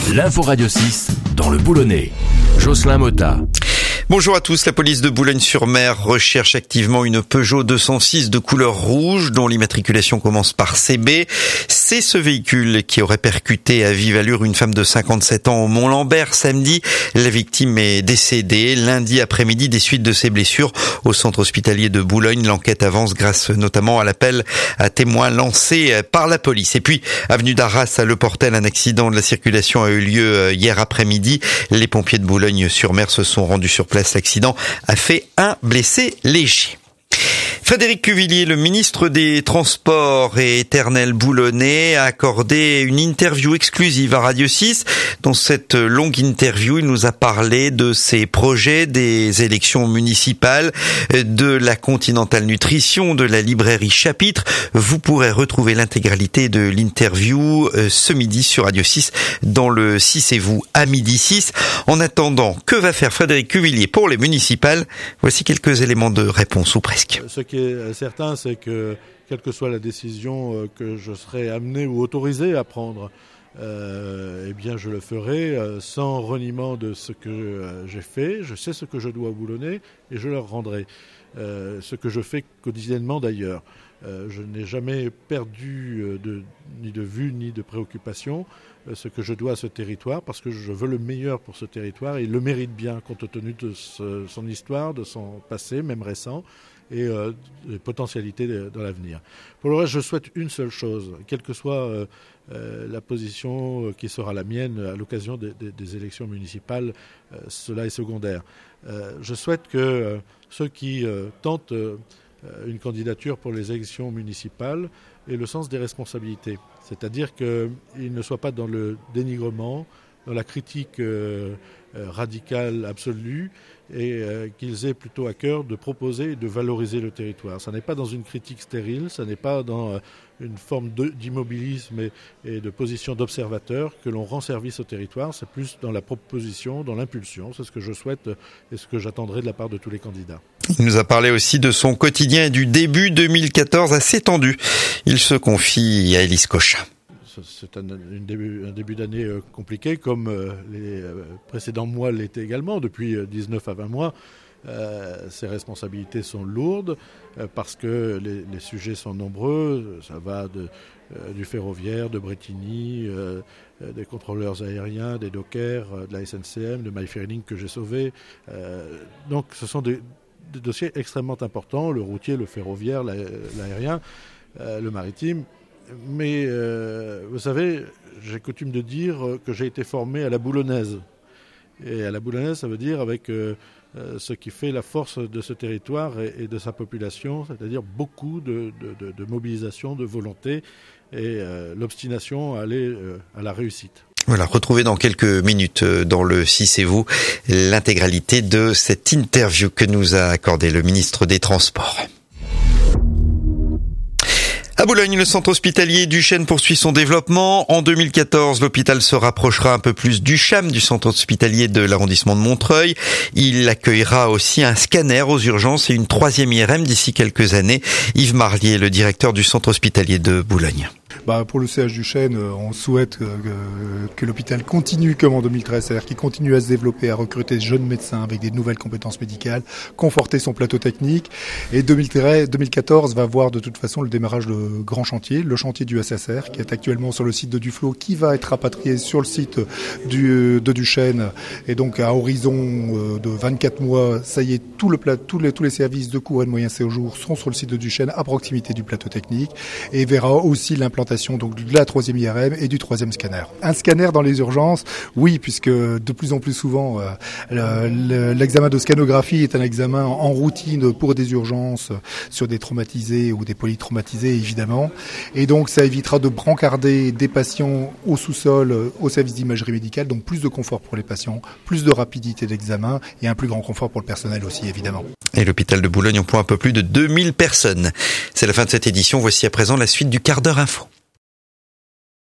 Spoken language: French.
L'info Radio 6 dans le Boulonnais. Jocelyn Motta. Bonjour à tous, la police de Boulogne-sur-Mer recherche activement une Peugeot 206 de couleur rouge dont l'immatriculation commence par CB. C'est ce véhicule qui aurait percuté à vive allure une femme de 57 ans au Mont-Lambert samedi. La victime est décédée lundi après-midi des suites de ses blessures au centre hospitalier de Boulogne. L'enquête avance grâce notamment à l'appel à témoins lancé par la police. Et puis, avenue d'Arras à Le Portel, un accident de la circulation a eu lieu hier après-midi. Les pompiers de Boulogne-sur-Mer se sont rendus sur place. L'accident a fait un blessé léger. Frédéric Cuvillier, le ministre des Transports et éternel boulonnais, a accordé une interview exclusive à Radio 6. Dans cette longue interview, il nous a parlé de ses projets, des élections municipales, de la Continental Nutrition, de la librairie Chapitre. Vous pourrez retrouver l'intégralité de l'interview ce midi sur Radio 6 dans le 6 et vous à midi 6. En attendant, que va faire Frédéric Cuvillier pour les municipales? Voici quelques éléments de réponse, ou presque. Ce qui est certain, c'est que, quelle que soit la décision que je serai amené ou autorisé à prendre, eh bien je le ferai sans reniement de ce que j'ai fait. Je sais ce que je dois aux Boulonnais et je leur rendrai. Ce que je fais quotidiennement d'ailleurs. Je n'ai jamais perdu ni de vue ni de préoccupation ce que je dois à ce territoire, parce que je veux le meilleur pour ce territoire et il le mérite bien compte tenu de son histoire, de son passé, même récent, et des potentialités dans l'avenir. Pour le reste, je souhaite une seule chose, quelle que soit la position qui sera la mienne à l'occasion des élections municipales, cela est secondaire. Je souhaite que ceux qui tentent une candidature pour les élections municipales aient le sens des responsabilités. C'est-à-dire qu'ils ne soient pas dans le dénigrement, dans la critique radicale absolue, et qu'ils aient plutôt à cœur de proposer et de valoriser le territoire. Ça n'est pas dans une critique stérile, ça n'est pas dans une forme d'immobilisme et de position d'observateur que l'on rend service au territoire, c'est plus dans la proposition, dans l'impulsion. C'est ce que je souhaite et ce que j'attendrai de la part de tous les candidats. Il nous a parlé aussi de son quotidien et du début 2014 assez tendu. Il se confie à Élise Cochin. C'est un début d'année compliqué, comme les précédents mois l'étaient également. Depuis 19 à 20 mois, ces responsabilités sont lourdes parce que les sujets sont nombreux. Ça va du ferroviaire, de Bretigny, des contrôleurs aériens, des dockers, de la SNCM, de MyFairlink que j'ai sauvé. Donc ce sont des dossiers extrêmement importants, le routier, le ferroviaire, l'aérien, le maritime. Mais vous savez, j'ai coutume de dire que j'ai été formé à la boulonnaise. Et à la boulonnaise, ça veut dire avec ce qui fait la force de ce territoire et de sa population, c'est-à-dire beaucoup de mobilisation, de volonté et l'obstination à aller à la réussite. Voilà, retrouvez dans quelques minutes dans le 6 et vous l'intégralité de cette interview que nous a accordé le ministre des Transports. À Boulogne, le centre hospitalier du Chêne poursuit son développement. En 2014, l'hôpital se rapprochera un peu plus du CHAM, du centre hospitalier de l'arrondissement de Montreuil. Il accueillera aussi un scanner aux urgences et une 3e IRM d'ici quelques années. Yves Marlier, le directeur du centre hospitalier de Boulogne. Pour le CH du Chêne, on souhaite que l'hôpital continue comme en 2013, c'est-à-dire qu'il continue à se développer, à recruter de jeunes médecins avec des nouvelles compétences médicales, conforter son plateau technique. Et 2014 va voir de toute façon le démarrage de grands chantiers, le chantier du SSR qui est actuellement sur le site de Duflot, qui va être rapatrié sur le site de Duchesne. Et donc à horizon de 24 mois, ça y est, tous les services de court et de moyen séjour sont sur le site de Duchesne à proximité du plateau technique et verra aussi l'implantation donc de la 3e IRM et du 3e scanner. Un scanner dans les urgences, oui, puisque de plus en plus souvent l'examen de scanographie est un examen en routine pour des urgences sur des traumatisés ou des polytraumatisés évidemment, et donc ça évitera de brancarder des patients au sous-sol au service d'imagerie médicale, donc plus de confort pour les patients, plus de rapidité d'examen et un plus grand confort pour le personnel aussi évidemment. Et l'hôpital de Boulogne emploie un peu plus de 2000 personnes. C'est la fin de cette édition, voici à présent la suite du quart d'heure info.